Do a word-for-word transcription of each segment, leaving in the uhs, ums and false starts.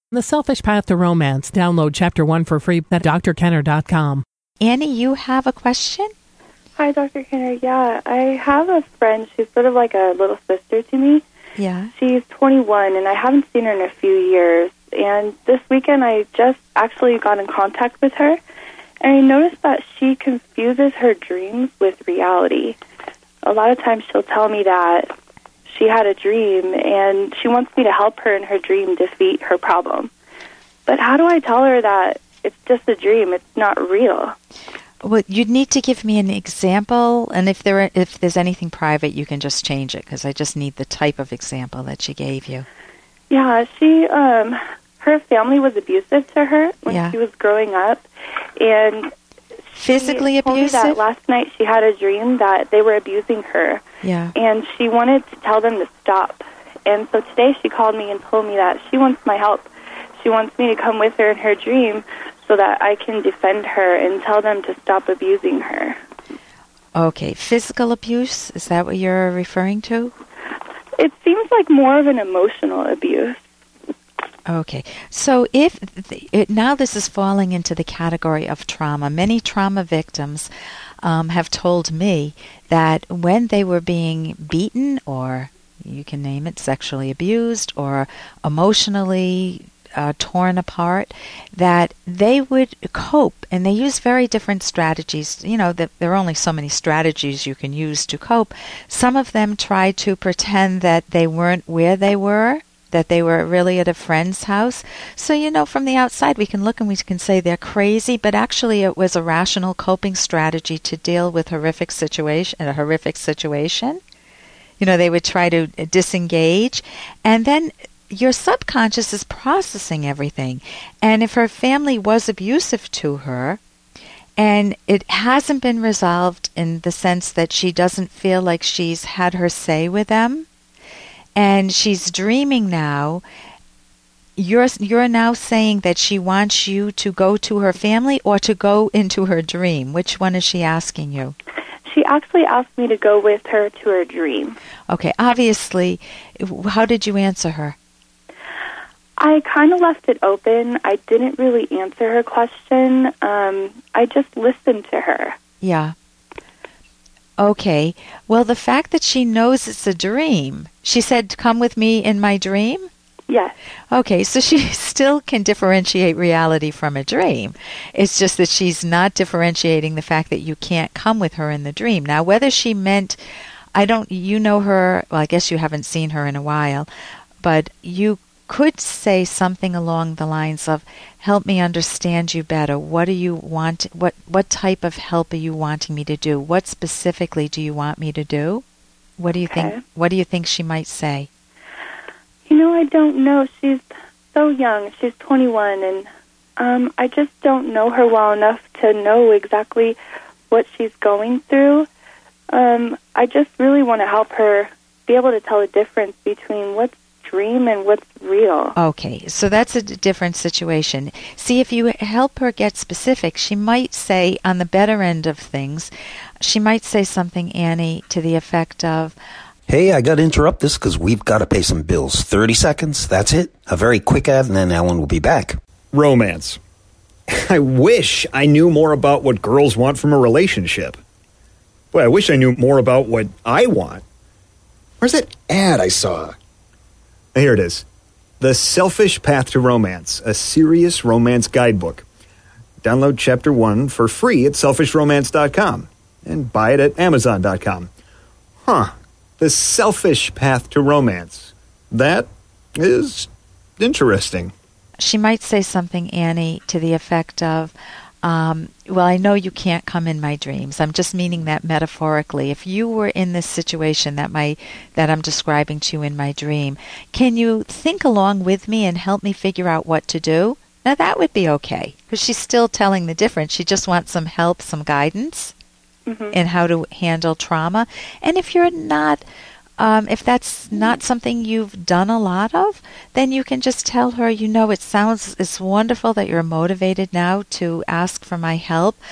The Selfish Path to Romance. Download Chapter one for free at d r kenner dot com. Annie, you have a question? Hi, Doctor Kenner. Yeah, I have a friend. She's sort of like a little sister to me. Yeah. She's twenty-one, and I haven't seen her in a few years. And this weekend, I just actually got in contact with her, and I noticed that she confuses her dreams with reality. A lot of times she'll tell me that she had a dream, and she wants me to help her in her dream defeat her problem. But how do I tell her that it's just a dream, it's not real? Well, you'd need to give me an example, and if there if there's anything private, you can just change it, because I just need the type of example that she gave you. Yeah, she, um, her family was abusive to her when yeah. she was growing up, and physically she told me abusive? that last night she had a dream that they were abusing her, yeah. and she wanted to tell them to stop. And so today she called me and told me that she wants my help. She wants me to come with her in her dream so that I can defend her and tell them to stop abusing her. Okay, physical abuse, is that what you're referring to? It seems like more of an emotional abuse. Okay, so if th- it, now this is falling into the category of trauma. Many trauma victims um, have told me that when they were being beaten, or you can name it, sexually abused, or emotionally uh, torn apart, that they would cope, and they use very different strategies. You know, that there are only so many strategies you can use to cope. Some of them try to pretend that they weren't where they were, that they were really at a friend's house. So, you know, from the outside we can look and we can say they're crazy, but actually it was a rational coping strategy to deal with horrific situation, a horrific situation. You know, they would try to disengage, and then your subconscious is processing everything. And if her family was abusive to her, and it hasn't been resolved in the sense that she doesn't feel like she's had her say with them, and she's dreaming now, you're you're now saying that she wants you to go to her family or to go into her dream. Which one is she asking you? She actually asked me to go with her to her dream. Okay, obviously, how did you answer her? I kind of left it open. I didn't really answer her question. Um, I just listened to her. Yeah. Okay. Well, the fact that she knows it's a dream, she said, come with me in my dream? Yes. Okay, so she still can differentiate reality from a dream. It's just that she's not differentiating the fact that you can't come with her in the dream. Now, whether she meant, I don't, you know her, well, I guess you haven't seen her in a while, but you could say something along the lines of, help me understand you better. What do you want? What what type of help are you wanting me to do? What specifically do you want me to do? What do you okay. think? What do you think she might say? You know, I don't know. She's so young. She's twenty-one, and um, I just don't know her well enough to know exactly what she's going through. Um, I just really want to help her be able to tell the difference between what's dream and what's real. Okay, so that's a d- different situation. See, if you help her get specific, she might say, on the better end of things, she might say something, Annie, to the effect of, hey, I got to interrupt this because we've got to pay some bills. thirty seconds, that's it. A very quick ad, and then Ellen will be back. Romance. I wish I knew more about what girls want from a relationship. Boy, I wish I knew more about what I want. Where's that ad I saw? Here it is. The Selfish Path to Romance, a serious romance guidebook. Download Chapter one for free at selfish romance dot com and buy it at amazon dot com. Huh. The Selfish Path to Romance. That is interesting. She might say something, Annie, to the effect of, um, well, I know you can't come in my dreams. I'm just meaning that metaphorically. If you were in this situation that my that I'm describing to you in my dream, can you think along with me and help me figure out what to do? Now, that would be okay, because she's still telling the difference. She just wants some help, some guidance mm-hmm. in how to handle trauma. And if you're not... Um, if that's not something you've done a lot of, then you can just tell her, you know, it sounds, it's wonderful that you're motivated now to ask for my help.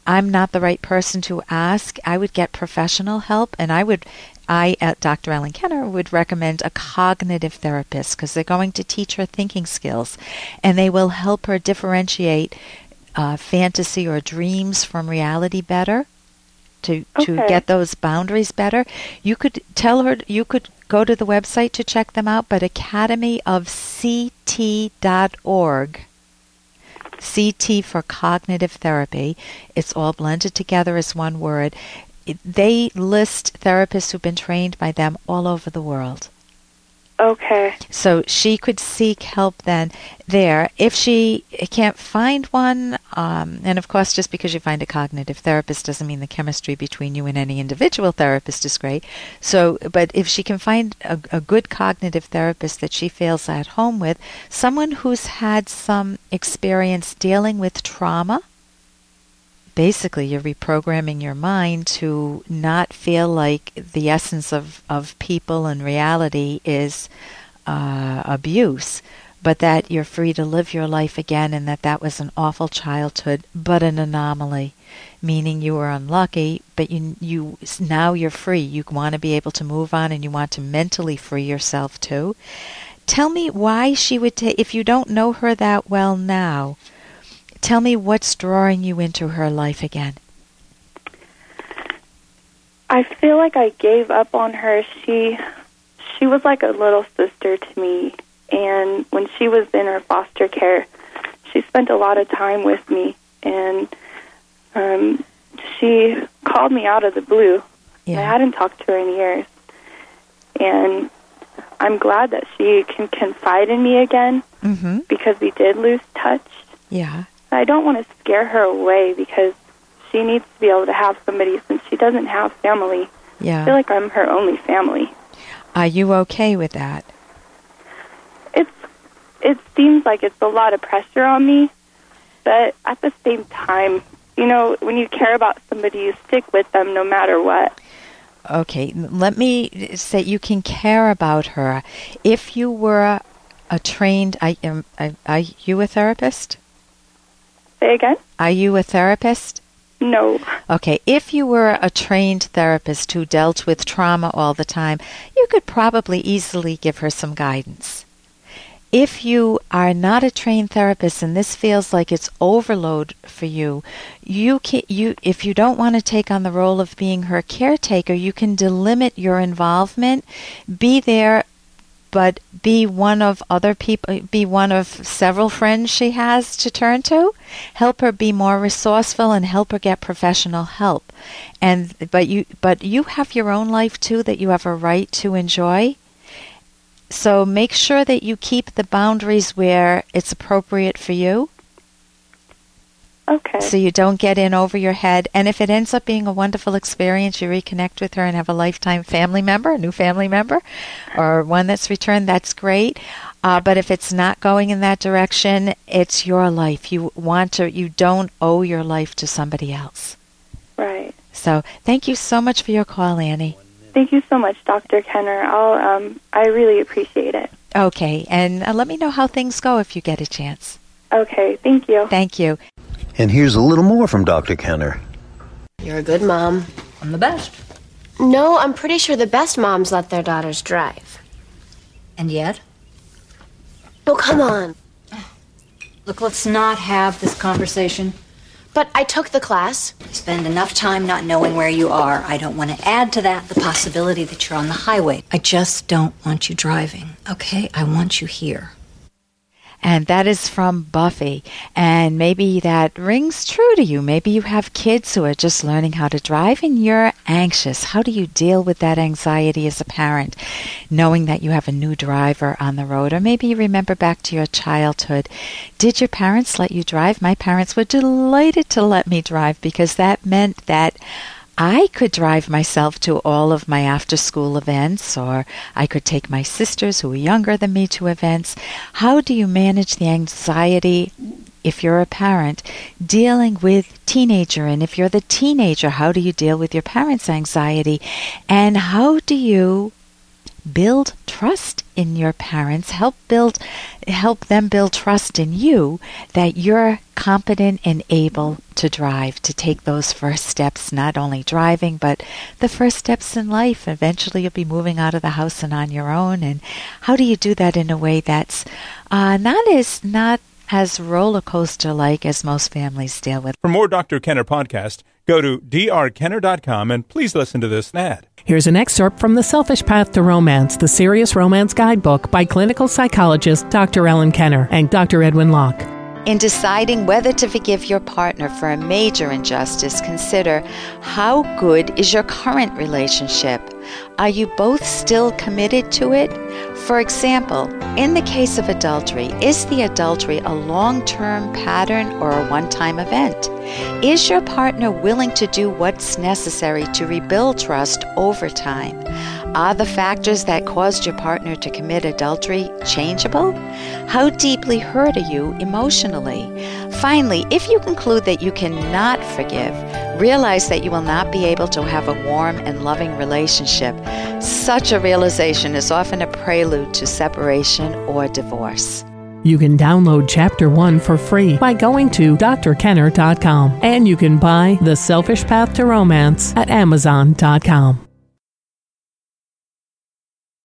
I'm not the right person to ask. I would get professional help, and I would, I, at Doctor Ellen Kenner, would recommend a cognitive therapist, because they're going to teach her thinking skills, and they will help her differentiate uh, fantasy or dreams from reality better, to to Okay. get those boundaries better. You could tell her, you could go to the website to check them out, but academy of c t dot org, C T for cognitive therapy, it's all blended together as one word. It, they list therapists who've been trained by them all over the world. Okay. So she could seek help then there. If she can't find one, um, and of course, just because you find a cognitive therapist doesn't mean the chemistry between you and any individual therapist is great. So, but if she can find a, a good cognitive therapist that she feels at home with, someone who's had some experience dealing with trauma, basically you're reprogramming your mind to not feel like the essence of, of people and reality is uh, abuse, but that you're free to live your life again, and that that was an awful childhood, but an anomaly, meaning you were unlucky, but you, you now you're free. You want to be able to move on, and you want to mentally free yourself too. Tell me why she would take, if you don't know her that well now, tell me what's drawing you into her life again. I feel like I gave up on her. She she was like a little sister to me, and when she was in her foster care, she spent a lot of time with me, and um, she called me out of the blue. Yeah. I hadn't talked to her in years, and I'm glad that she can confide in me again, Mm-hmm. because we did lose touch. Yeah. I don't want to scare her away, because she needs to be able to have somebody since she doesn't have family. Yeah. I feel like I'm her only family. Are you okay with that? It's it seems like it's a lot of pressure on me, but at the same time, you know, when you care about somebody, you stick with them no matter what. Okay, let me say you can care about her. If you were a trained, I am, are, are you a therapist? Say again? Are you a therapist? No. Okay, if you were a trained therapist who dealt with trauma all the time, you could probably easily give her some guidance. If you are not a trained therapist and this feels like it's overload for you, you can, you if you don't want to take on the role of being her caretaker, you can delimit your involvement, be there, but be one of other people, be one of several friends she has to turn to. Help her be more resourceful and help her get professional help. And but you but you have your own life too that you have a right to enjoy. So make sure that you keep the boundaries where it's appropriate for you. Okay. So you don't get in over your head. And if it ends up being a wonderful experience, you reconnect with her and have a lifetime family member, a new family member, or one that's returned, that's great. Uh, but if it's not going in that direction, it's your life. You want to, you don't owe your life to somebody else. Right. So thank you so much for your call, Annie. Thank you so much, Doctor Kenner. I'll, um, I really appreciate it. Okay, and uh, let me know how things go if you get a chance. Okay, thank you. Thank you. And here's a little more from Doctor Kenner. You're a good mom. I'm the best. No, I'm pretty sure the best moms let their daughters drive. And yet? Oh, come on. Look, let's not have this conversation. But I took the class. You spend enough time not knowing where you are. I don't want to add to that the possibility that you're on the highway. I just don't want you driving, okay? I want you here. And that is from Buffy. And maybe that rings true to you. Maybe you have kids who are just learning how to drive and you're anxious. How do you deal with that anxiety as a parent, knowing that you have a new driver on the road? Or maybe you remember back to your childhood. Did your parents let you drive? My parents were delighted to let me drive because that meant that I could drive myself to all of my after-school events, or I could take my sisters who were younger than me to events. How do you manage the anxiety, if you're a parent, dealing with teenager? And if you're the teenager, how do you deal with your parents' anxiety? And how do you build trust in your parents, help build help them build trust in you that you're competent and able to drive, to take those first steps, not only driving, but the first steps in life. Eventually you'll be moving out of the house and on your own. And how do you do that in a way that's uh, not as not as roller coaster like as most families deal with? For more Doctor Kenner podcast, go to d r kenner dot com and please listen to this ad. Here's an excerpt from The Selfish Path to Romance, the Serious Romance Guidebook by clinical psychologist Doctor Ellen Kenner and Doctor Edwin Locke. In deciding whether to forgive your partner for a major injustice, consider how good is your current relationship? Are you both still committed to it? For example, in the case of adultery, is the adultery a long-term pattern or a one-time event? Is your partner willing to do what's necessary to rebuild trust over time? Are the factors that caused your partner to commit adultery changeable? How deeply hurt are you emotionally? Finally, if you conclude that you cannot forgive, realize that you will not be able to have a warm and loving relationship. Such a realization is often a prelude to separation or divorce. You can download Chapter one for free by going to d r kenner dot com, and you can buy The Selfish Path to Romance at amazon dot com.